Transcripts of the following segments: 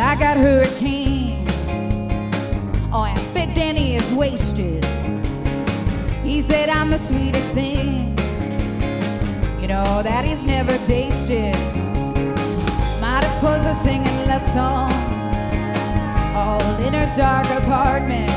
I got hurricane. Oh, and Big Danny is wasted. He said I'm the sweetest thing, you know, that he's never tasted. Mariposa singing love songs all in her dark apartment.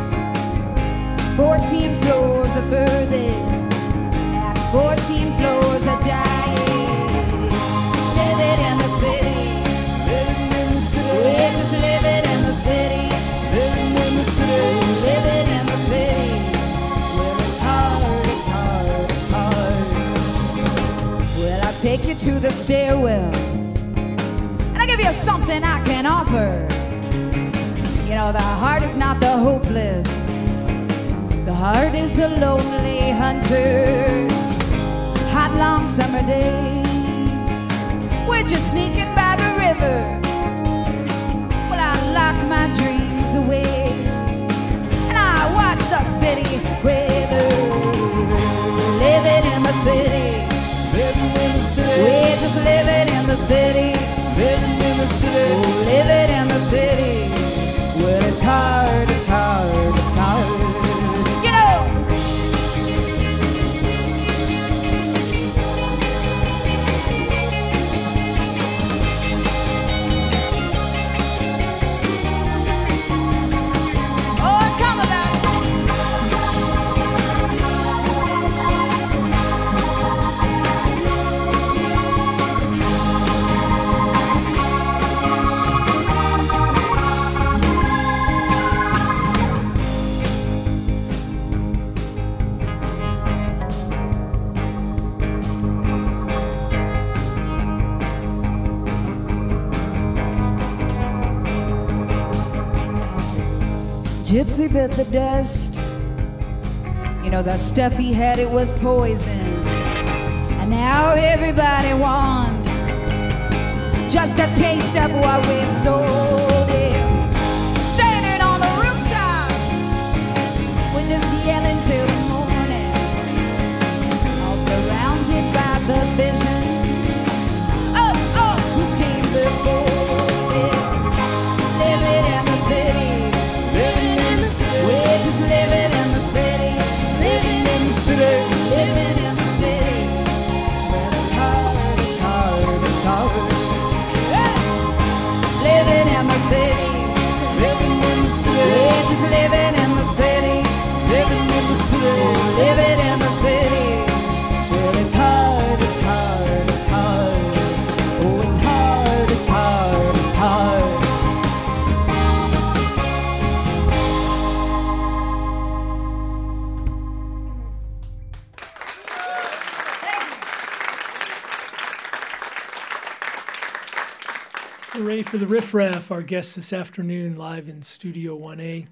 14 floors of birthing and 14 floors of dying. Living in the city, living in the city. We're just living in the city, living in the city, living in the city. Well, it's hard, it's hard, it's hard. Well, I'll take you to the stairwell and I'll give you something I can offer. You know, the heart is not the hopeless. The heart is a lonely hunter. Hot long summer days, we're just sneaking by the river. Well, I lock my dreams away and I watch the city wither. Living in the city, living in the city. We're just living in the city, living in the city. Oh, living in the city. Well, it's hard, it's hard, it's hard. Gypsy bit the dust. You know, the stuff he had, it was poison. And now everybody wants just a taste of what we sold him. Standing on the rooftop, we're just yelling till the morning, all surrounded by the visions of who came before him. Living in the city, living in the city. We're just living in the city, living in the city, living in the city. Well, it's hard, it's hard, it's hard. Yeah. Living in the city, living in the city. We're just living in the city, living in the city, living in the city. Well, it's hard, it's hard, it's hard. Oh, it's hard, it's hard, it's hard. Hooray for the Riff Raff, our guest this afternoon live in Studio 1A.